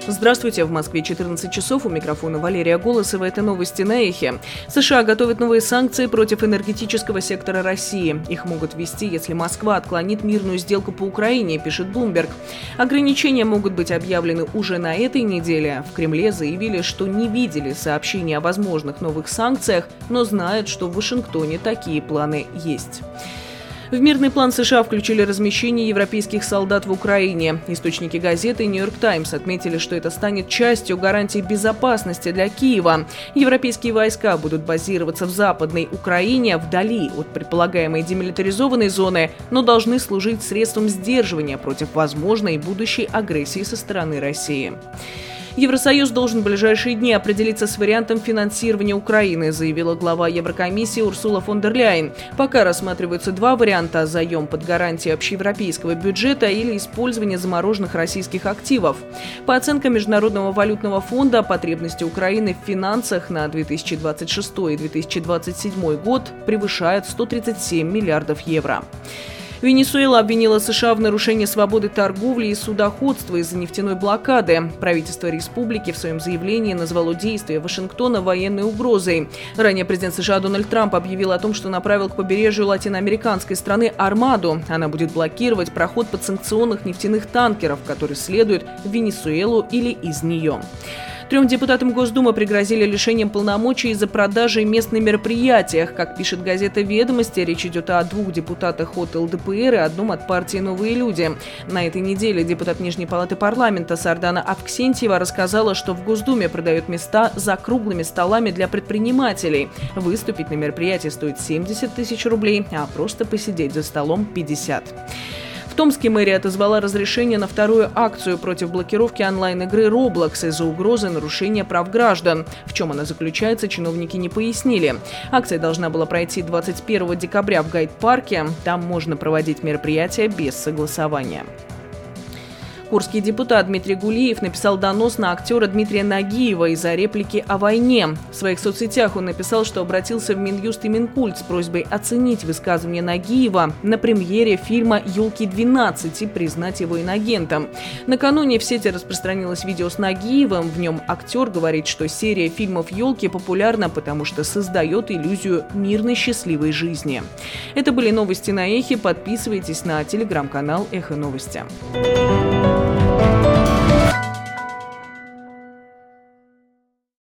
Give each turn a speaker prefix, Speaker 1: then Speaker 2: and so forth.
Speaker 1: Здравствуйте, в Москве 14 часов, у микрофона Валерия Голосова. Это новости на Эхе. США готовят новые санкции против энергетического сектора России. Их могут ввести, если Москва отклонит мирную сделку по Украине, пишет Bloomberg. Ограничения могут быть объявлены уже на этой неделе. В Кремле заявили, что не видели сообщений о возможных новых санкциях, но знают, что в Вашингтоне такие планы есть. В мирный план США включили размещение европейских солдат в Украине. Источники газеты «Нью-Йорк Таймс» отметили, что это станет частью гарантий безопасности для Киева. Европейские войска будут базироваться в Западной Украине, вдали от предполагаемой демилитаризованной зоны, но должны служить средством сдерживания против возможной будущей агрессии со стороны России. Евросоюз должен в ближайшие дни определиться с вариантом финансирования Украины, заявила глава Еврокомиссии Урсула фон дер Ляйен. Пока рассматриваются два варианта – заем под гарантией общеевропейского бюджета или использование замороженных российских активов. По оценкам Международного валютного фонда, потребности Украины в финансах на 2026 и 2027 год превышают 137 миллиардов евро. Венесуэла обвинила США в нарушении свободы торговли и судоходства из-за нефтяной блокады. Правительство республики в своем заявлении назвало действия Вашингтона военной угрозой. Ранее президент США Дональд Трамп объявил о том, что направил к побережью латиноамериканской страны армаду. Она будет блокировать проход подсанкционных нефтяных танкеров, которые следуют в Венесуэлу или из нее. 3 депутатам Госдумы пригрозили лишением полномочий из-за продажи мест на мероприятиях. Как пишет газета «Ведомости», речь идет о 2 депутатах от ЛДПР и одном от партии «Новые люди». На этой неделе депутат Нижней палаты парламента Сардана Авксентьева рассказала, что в Госдуме продают места за круглыми столами для предпринимателей. Выступить на мероприятии стоит 70 тысяч рублей, а просто посидеть за столом – 50. В Томске мэрия отозвала разрешение на вторую акцию против блокировки онлайн-игры Roblox из-за угрозы нарушения прав граждан. В чем она заключается, чиновники не пояснили. Акция должна была пройти 21 декабря в Гайд-парке. Там можно проводить мероприятия без согласования. Курский депутат Дмитрий Гулиев написал донос на актера Дмитрия Нагиева из-за реплики о войне. В своих соцсетях он написал, что обратился в Минюст и Минкульт с просьбой оценить высказывание Нагиева на премьере фильма «Елки-12» и признать его иноагентом. Накануне в сети распространилось видео с Нагиевым. В нем актер говорит, что серия фильмов «Елки» популярна, потому что создает иллюзию мирной счастливой жизни. Это были новости на Эхе. Подписывайтесь на телеграм-канал «Эхо Новости».